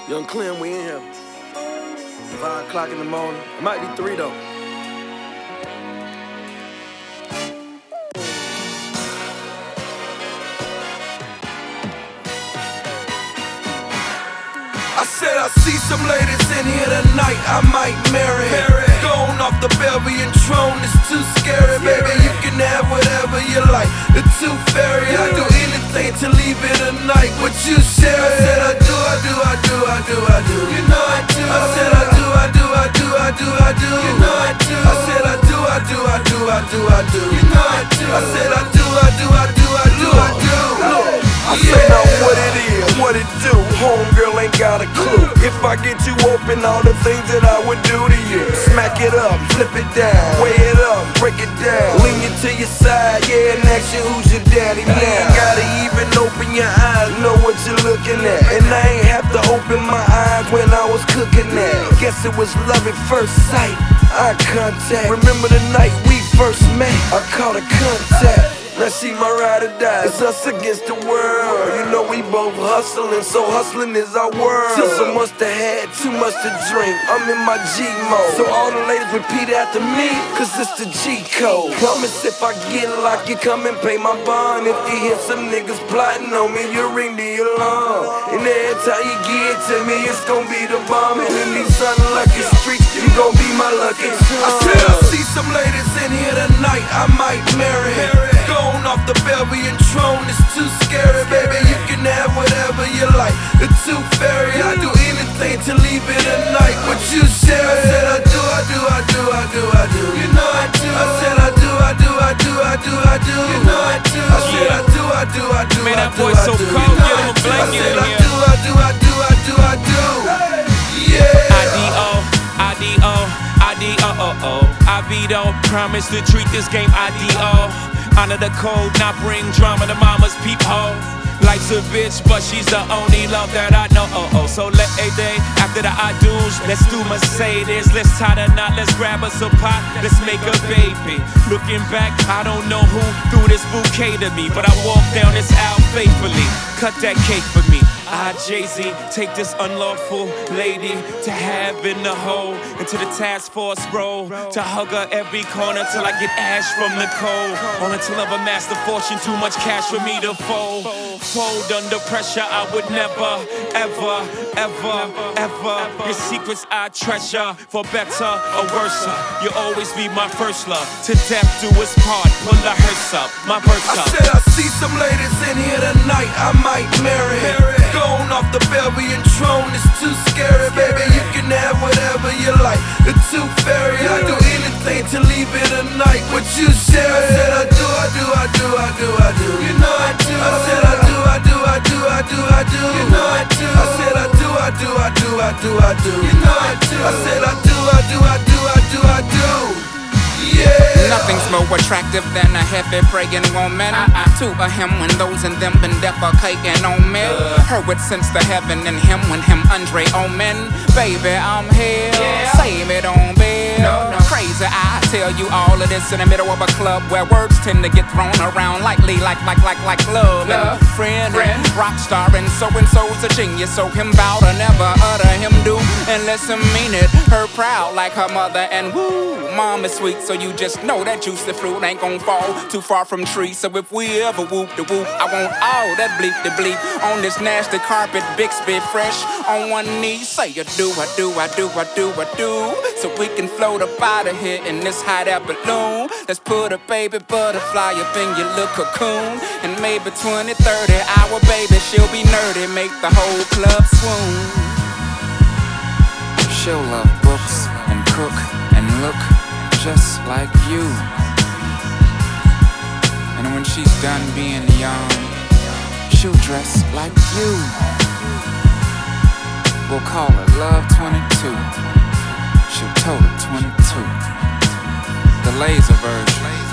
Young Clem, we in here. 5 o'clock in the morning. It might be 3 though. I said I see some ladies in here tonight I might marry. Going off the Belgian throne is too scary, baby. You can have whatever you like. The tooth fairy, I do anything to leave it tonight. What you share? I said I do, I do, I do, I do, I do. You know I do. I said I do, I do, I do, I do, I do. You know I do. I said I do, I do, I do, I do, I do. You know I do. I said I do, I do, I do, I do, I do. I say now what it is, what it do. Homegirl ain't got a clue. If I get you open, all the things that I would do to you. Smack it up, flip it down, weigh it up, break it down. Lean you to your side, yeah, and ask you who's your daddy now. Ain't gotta even open your eyes, know what you're looking at. And I ain't have to open my eyes when I was cooking that. Guess it was love at first sight, eye contact. Remember the night we first met, I caught a contact. Now she my ride or die, it's us against the world. You know we both hustling, so hustling is our world. Till so much to have, too much to drink, I'm in my G mode. So all the ladies repeat after me, cause it's the G code. Promise if I get locked, you come and pay my bond. If you hear some niggas plotting on me, you ring the alarm. And every time you get to me, it's gon' be the bomb. And in these unlucky streets, you gon' be my lucky charm. I said I see some ladies in here tonight I might marry. Going off the Belgian throne is too scary, baby. You can have whatever you like. The tooth fairy, I do anything to leave it tonight. What you share? I said I do, I do, I do, I do, I do. You know I do. I said I do, I do, I do, I do, I do. You know I do. I said I do, I do, I do, Man, I that do, boy I so do. cold, get him a blanket I said in I here. do, I do, I do, I do, I do. Yeah. I-D-O, I-D-O, I-D-O-O-O. I be don't promise to treat this game I-D-O. Honor the code, not bring drama to mama's peephole. Life's a bitch, but she's the only love that I know. So let a day after the I do's, let's do Mercedes. Let's tie the knot, let's grab us a pot, let's make a baby. Looking back, I don't know who threw this bouquet to me, but I walk down this aisle faithfully. Cut that cake for me. I, Jay-Z, take this unlawful lady to have in the hole, into the task force bro, to hug her every corner till I get ash from the cold, all until I've amassed a fortune, too much cash for me to fold. Fold under pressure, I would never, ever, ever, ever. Your secrets I treasure, for better or worse. You'll always be my first love, to death do us part. Pull the hearse up, my verse up. I said I see some ladies in here tonight I might marry. Going off the Belgian throne is too scary, baby. You can have whatever you like. The tooth fairy, I do anything to leave it tonight. What you share? I said I do, I do, I do, I do, I do. You know I do. I said I do, I do, I do, I do, I do. You know I do. I said I do, I do, I do, I do, I do. You know I do. I said I do, I do, I do, I do, I do. Yeah. Nothing's more attractive than a heavy praying woman. To a him when those in them been defecating on me. Her with sense to heaven and him when him Andre Omen. Baby, I'm here. Save it on bed. Crazy, I tell you all of this in the middle of a club where words tend to get thrown around lightly, like love and friend, rock star, and so's a genius. So him bow to never utter him do unless him mean it. Her proud like her mother and woo, mom is sweet. So you just know that juicy fruit ain't gon' fall too far from tree. So if we ever whoop the whoop, I want all that bleep the bleep on this nasty carpet, Bixby fresh on one knee. Say you do, I do, I do, I do, I do. So we can float up out of here in this hot air balloon. Let's put a baby butterfly up in your little cocoon. And maybe 20, 30 hour baby, she'll be nerdy, make the whole club swoon. She'll love books and cook and look just like you. And when she's done being young, she'll dress like you. We'll call her Love 22. She'll total 22. The laser version.